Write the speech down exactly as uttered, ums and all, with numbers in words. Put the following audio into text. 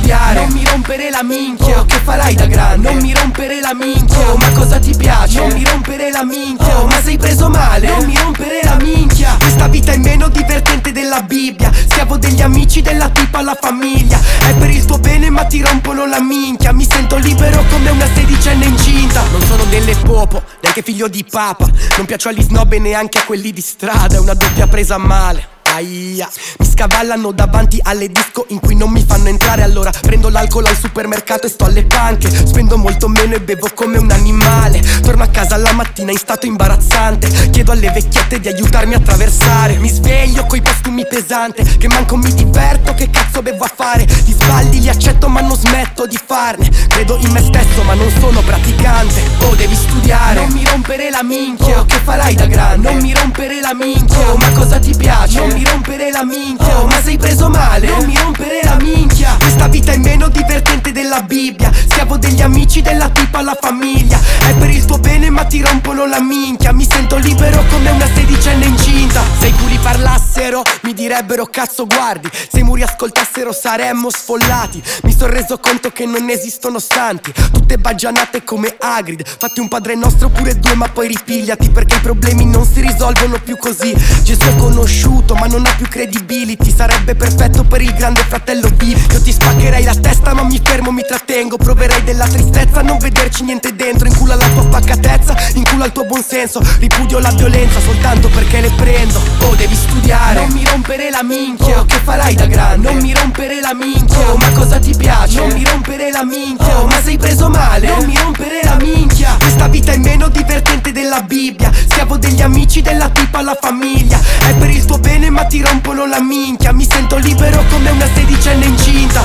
studiare, non mi rompere la minchia. Oh, che farai da grande? Non mi rompere la minchia. Oh, ma cosa ti piace? Non mi rompere la minchia. Oh, ma sei preso male? Non mi rompere la minchia. Questa vita è meno divertente della Bibbia. Schiavo degli amici, della tipa alla famiglia. È per il tuo bene ma ti rompono la minchia. Mi sento libero come una sedicenne incinta. Non sono delle popo, neanche figlio di papa. Non piaccio agli snob e neanche a quelli di strada. È una doppia presa male. Aia. Mi scavallano davanti alle disco in cui non mi fanno entrare. Allora prendo l'alcol al supermercato e sto alle panche. Spendo molto meno e bevo come un animale. Torno a casa la mattina in stato imbarazzante. Chiedo alle vecchiette di aiutarmi a attraversare. Mi sveglio coi postumi pesante, che manco mi diverto, che cazzo bevo a fare. Gli sbagli li accetto ma non smetto di farne. Credo in me stesso ma non sono praticante. Oh, devi studiare, non mi rompere la minchia. Oh, che farai da grande? Non mi rompere la minchia. Oh, ma cosa ti piace? Non mi rompere la minchia. Oh, ma sei preso male? Non mi rompere la minchia. Questa vita è meno divertente della Bibbia. Schiavo degli amici, della tipa alla famiglia. È per il tuo bene ma ti rompono la minchia. Mi sento libero come una sedicenne incinta. Sei culi parlassero, mi direbbero cazzo guardi. Sei muri ascoltassero sarebbe perfetto per il grande fratello V I P. Io ti spaccherei la testa ma mi fermo, mi trattengo. Proverei della tristezza, non vederci niente dentro. In culo alla tua bocca tezza, in culo al tuo buon senso. Ripudio la violenza soltanto perché le prendo. Oh, devi studiare, non mi rompere la minchia. Oh, che farai da grande? Non mi rompere la minchia. Oh, ma sei preso male? Non mi rompere la minchia. Questa vita è meno divertente della Bibbia. Schiavo degli amici, della tipa alla famiglia. È per il tuo bene ma ti rompono la minchia. Mi sento libero come una sedicenne incinta. Sei culi parlassero, mi direbbero cazzo guardi. Se i muri ascoltassero saremmo sfollati. Mi son reso conto che non esistono santi, tutte baggianate come Hagrid. Fatti un padre nostro pure due ma poi ripigliati, perché i problemi non si risolvono più così. Gesù è conosciuto ma non ha più credibility. Sarebbe perfetto per il grande fratello V I P. Io ti spaccherei la testa ma mi fermo, mi trattengo. Proverei della tristezza, non vederci niente dentro. In culo alla tua pacatezza, in culo al tuo buon senso. Ripudio la violenza soltanto perché le prendo. Oh, devi studiare, non mi rompere la minchia. Oh, che farai da grande? Non mi rompere la minchia. Oh, ma cosa ti piace? Non mi rompere la minchia. Oh, ma sei preso male? Non mi rompere la minchia. Questa vita è meno divertente della Bibbia. Schiavo degli amici, della tipa alla famiglia. È per il tuo bene ma ti rompono la minchia. Mi sento libero come una sedicenne incinta.